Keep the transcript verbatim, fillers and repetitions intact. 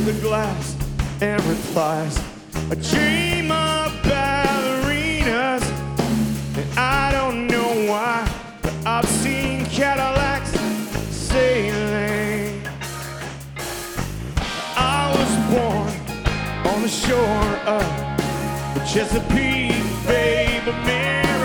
the glass and replies, I dream of ballerinas, and I don't know why, but I've seen Cadillacs sailing. I was born on the shore of the Chesapeake